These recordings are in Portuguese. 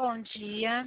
bom dia.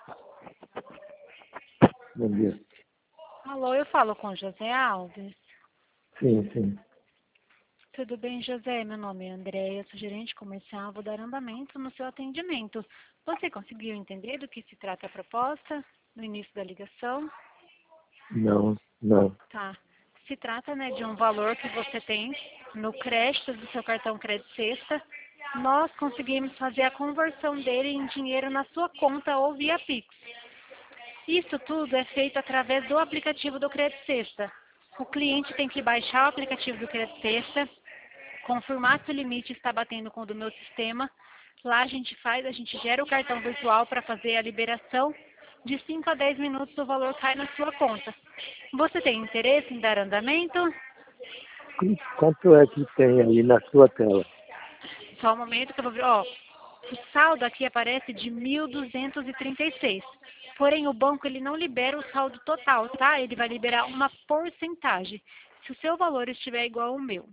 Bom dia. Alô, eu falo com José Alves. Sim, sim. Tudo bem, José? Meu nome é Andréia, sou gerente comercial, vou dar andamento no seu atendimento. Você conseguiu entender do que se trata a proposta no início da ligação? Não. Tá. Se trata, de um valor que você tem no crédito do seu cartão Crédito Sexta. Nós conseguimos fazer a conversão dele em dinheiro na sua conta ou via Pix. Isso tudo é feito através do aplicativo do Crédito Sexta. O cliente tem que baixar o aplicativo do Crédito Sexta, confirmar se o limite está batendo com o do meu sistema. Lá a gente gera o cartão virtual para fazer a liberação. De 5 a 10 minutos o valor cai na sua conta. Você tem interesse em dar andamento? Quanto é que tem aí na sua tela? Só um momento que eu vou ver. O saldo aqui aparece de 1.236. Porém, o banco ele não libera o saldo total, tá? Ele vai liberar uma porcentagem. Se o seu valor estiver igual ao meu.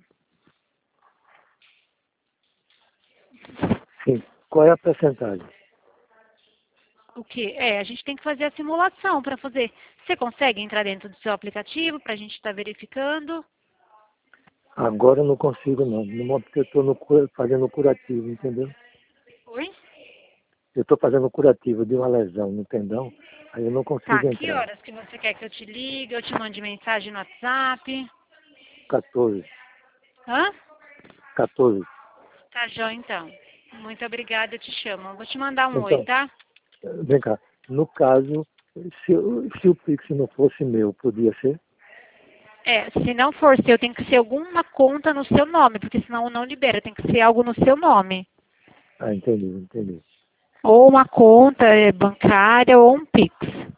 Sim. Qual é a percentagem? O quê? A gente tem que fazer a simulação para fazer. Você consegue entrar dentro do seu aplicativo para a gente estar verificando? Agora eu não consigo não. No momento que eu estou fazendo o curativo, entendeu? Oi? Eu estou fazendo o curativo de uma lesão no tendão, aí eu não Tá, consigo que entrar. horas que você quer que eu te ligue? Eu te mande mensagem no WhatsApp? 14. Hã? 14. Tá, Jó, então. Muito obrigada, eu te chamo. Eu vou te mandar um oi, Então, tá? vem cá. No caso, se o Pix não fosse meu, podia ser? Se não for seu, tem que ser alguma conta no seu nome, porque senão não libera, tem que ser algo no seu nome. Ah, entendi. Ou uma conta bancária ou um Pix.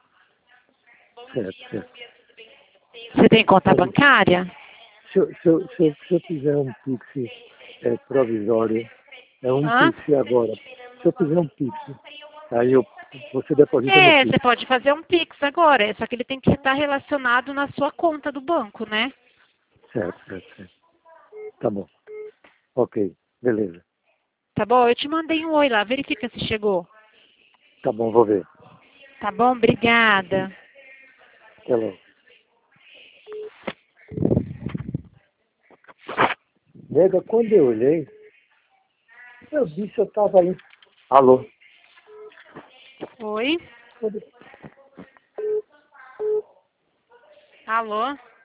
Certo. Você tem conta Mas bancária? se eu fizer um Pix provisório, é um Hã? Pix agora. Se eu fizer um Pix, aí você deposita no Pix. Você pode fazer um Pix agora, só que ele tem que estar relacionado na sua conta do banco, né? Certo. Tá bom. Ok, beleza. Tá bom? Eu te mandei um oi lá, verifica se chegou. Tá bom, vou ver. Tá bom? Obrigada. Até logo. Nega, quando eu olhei, eu disse eu tava aí. Alô? Oi? Alô?